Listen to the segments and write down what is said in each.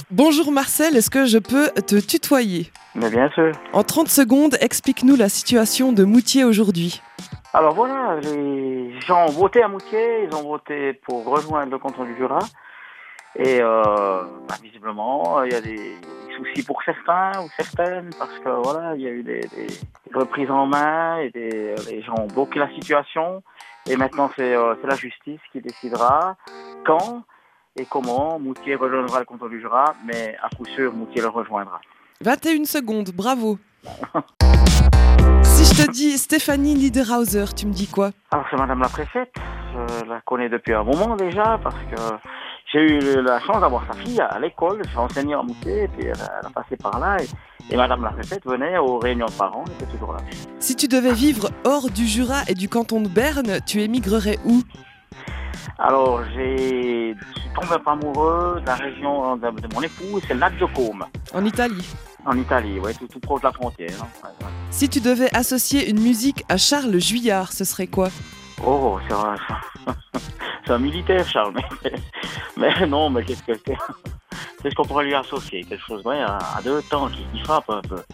Bonjour Marcel, est-ce que je peux te tutoyer ? Mais bien sûr. En 30 secondes, explique-nous la situation de Moutier aujourd'hui. Alors voilà, les gens ont voté à Moutier, ils ont voté pour rejoindre le canton du Jura. Et visiblement, il y a des soucis pour certains ou certaines, parce que voilà, il y a eu des reprises en main et les gens ont bloqué la situation. Et maintenant, c'est la justice qui décidera quand et comment Moutier rejoindra le canton du Jura, mais à coup sûr, Moutier le rejoindra. 21 secondes, bravo. Si je te dis Stéphanie Niederhauser, tu me dis quoi ? Alors c'est Madame la préfète, je la connais depuis un moment déjà, parce que j'ai eu la chance d'avoir sa fille à l'école, j'ai enseigné à Moutier, et puis elle a passé par là, et Madame la préfète venait aux réunions de parents, elle était toujours là. Si tu devais vivre hors du Jura et du canton de Berne, tu émigrerais où ? Alors je suis tombé amoureux de la région de mon époux, c'est le lac de Côme. En Italie. En Italie, ouais, tout proche de la frontière. Hein. Ouais. Si tu devais associer une musique à Charles Juillard, ce serait quoi ? Oh, c'est un militaire, Charles, mais non, mais qu'est-ce qu'on pourrait lui associer ? Quelque chose à deux temps qui frappe un peu.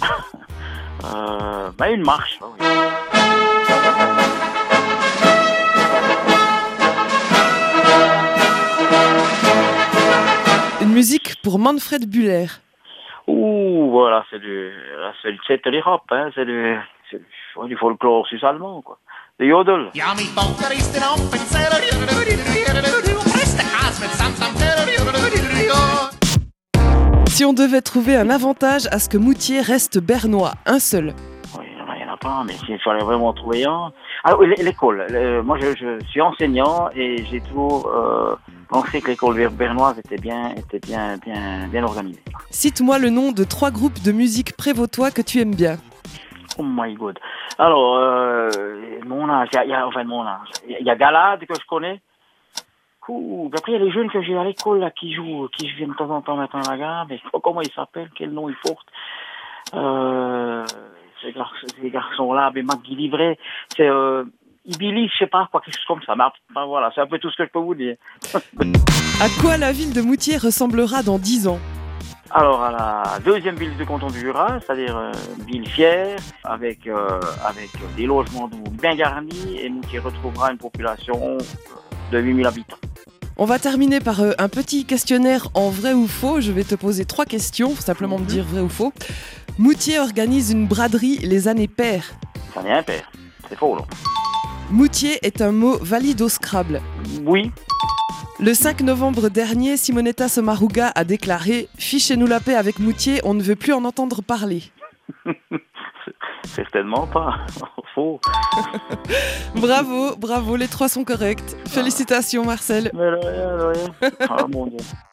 Une marche. Oui. Une musique pour Manfred Bühler. Ouh, voilà, c'est de l'Europe, hein, c'est du folklore suisse-allemand, quoi. Le Jodel. Si on devait trouver un avantage à ce que Moutier reste bernois, un seul. Oui, il n'y en a pas, mais s'il fallait vraiment trouver un... Ah oui, l'école. Moi, je suis enseignant et j'ai toujours pensé que l'école bernoise était bien organisée. Cite-moi le nom de 3 groupes de musique prévôtois que tu aimes bien. Oh my god. Alors, mon âge, il y a Galade que je connais. Après, il y a les jeunes que j'ai à l'école là, qui je viens de temps en temps mettre en la gamme, mais je sais pas comment ils s'appellent, quel nom ils portent. Ces garçons-là, mais Magui Livret, c'est Ibili, je sais pas, quelque chose comme ça. Mais voilà, c'est un peu tout ce que je peux vous dire. À quoi la ville de Moutier ressemblera dans 10 ans ? Alors, à la deuxième ville du canton du Jura, c'est-à-dire une ville fière, avec des logements bien garnis, et Moutier retrouvera une population de 8000 habitants. On va terminer par un petit questionnaire en vrai ou faux. Je vais te poser 3 questions, faut simplement me dire vrai ou faux. Moutier organise une braderie les années paires. Ça n'est impair, c'est faux, non ? Moutier est un mot valide au Scrabble. Oui. Le 5 novembre dernier, Simonetta Sommaruga a déclaré « Fichez-nous la paix avec Moutier, on ne veut plus en entendre parler ». Certainement pas, faux. Bravo, les 3 sont corrects. Félicitations Marcel. Mais de rien. Ah mon Dieu.